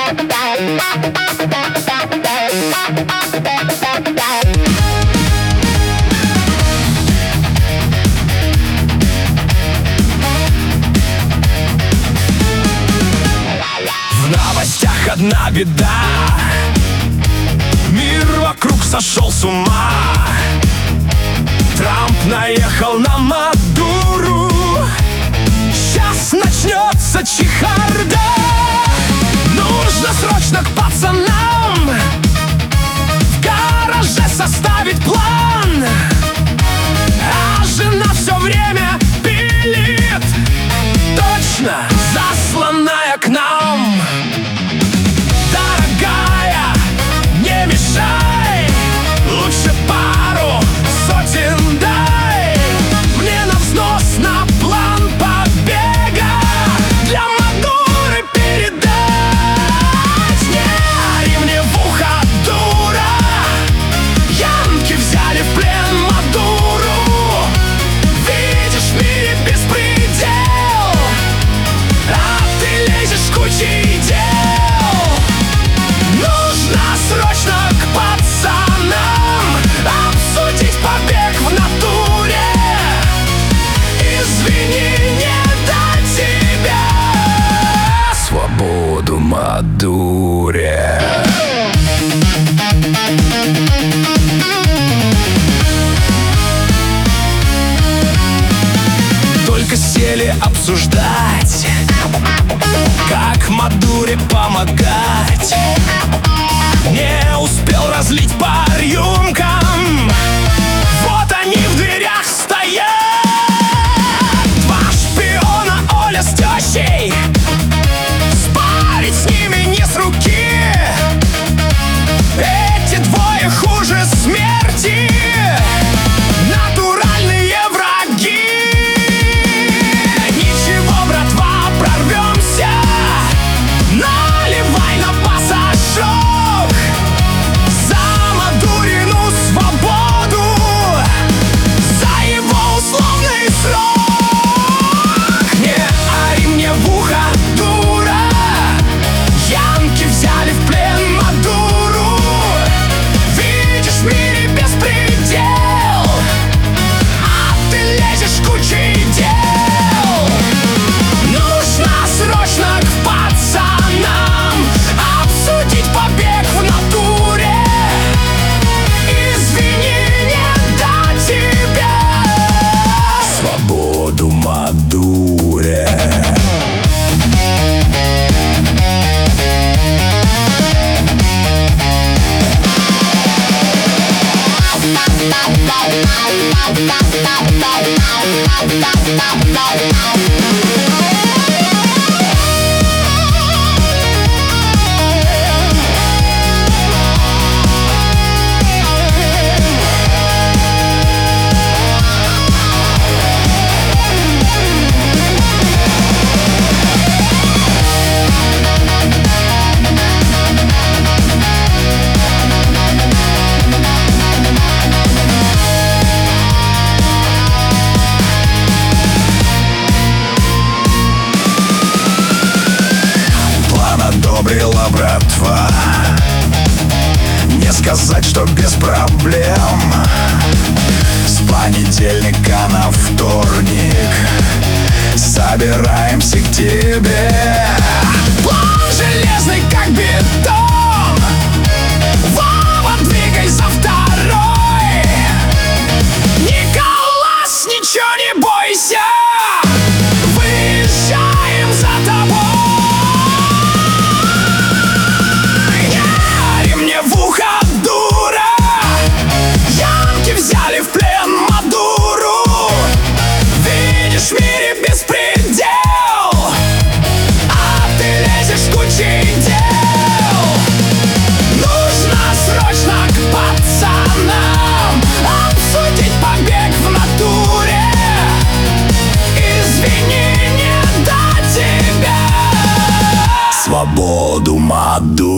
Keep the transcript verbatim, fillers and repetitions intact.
В новостях одна беда, мир вокруг сошел с ума. Трамп наехал на Мадуру, сейчас начнется чехарда. Нужно срочно к пацанам в гараже составить план. А жена все время пилит, точно засланная к нам. Дорогая, не мешай, лучше пару сотен дай мне на взнос, на план побега для Мадуры передать. Не ори мне в ухо, дура, янки взяли в плен Мадуру. Видишь, в мире беспредел, а ты лезешь кучей дел. Нужно срочно к пацанам обсудить побег в натуре. Извини, не до тебя свободу Мадуре. Только сели обсуждать, как Мадуре помогать. Не успел разлить по рюмкам, вот они в дверях стоят. Два шпиона, Оля с тещей, спарить с ними не с руки. Эти двое хуже смерти, натуральные враги. Ничего, братва, прорвемся, наливай на пассажок за Мадурину свободу, за его условный срок. Не ори мне в ухо, дура, янки взяли в плен Мадуру. Видишь, в мире беспредел, а ты лезешь кучей дел. Нужно срочно к пацанам обсудить побег в натуре. Извини, не до тебя свободу Мадуре. Одобрила братва, не сказать, что без проблем. С понедельника на вторник собираемся к тебе. План железный, как бетон, Вова, двигай за второй. Николас, ничего не бойся, выезжаем за тобой. В ухо, дура, янки взяли в плен Мадуру. Видишь, в мире беспредел, а ты лезешь кучей дел. Нужно срочно к пацанам обсудить побег в натуре. Извини, не до тебя свободу Мадуры.